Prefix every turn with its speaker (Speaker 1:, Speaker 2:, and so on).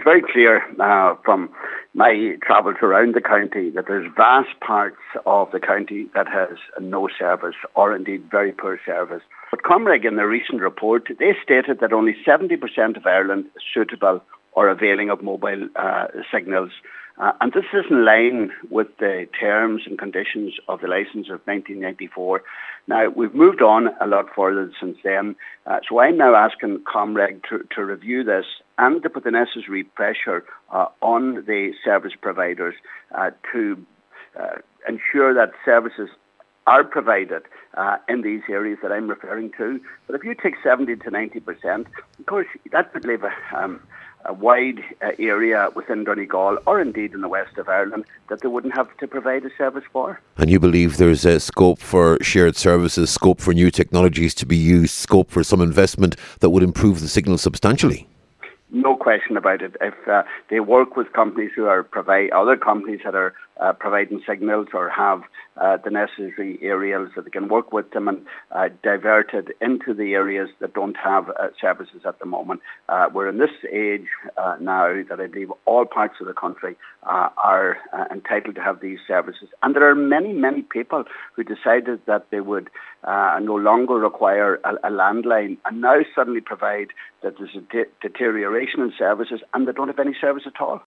Speaker 1: very clear from my travels around the county that there's vast parts of the county that has no service or indeed very poor service. But Comreg, in their recent report, they stated that only 70% of Ireland is suitable or availing of mobile signals. And this is in line with the terms and conditions of the licence of 1994. Now, we've moved on a lot further since then, so I'm now asking Comreg to review this and to put the necessary pressure on the service providers to ensure that services are provided in these areas that I'm referring to. But if you take 70 to 90%, of course, that would leave a wide area within Donegal or indeed in the west of Ireland that they wouldn't have to provide a service for.
Speaker 2: And you believe there's a scope for shared services, scope for new technologies to be used, scope for some investment that would improve the signal substantially?
Speaker 1: No question about it. If they work with companies who are other companies that are providing signals or have the necessary aerials that they can work with them and divert it into the areas that don't have services at the moment. We're in this age now that I believe all parts of the country are entitled to have these services. And there are many, many people who decided that they would no longer require a landline and now suddenly provide that there's a deterioration in services and they don't have any service at all.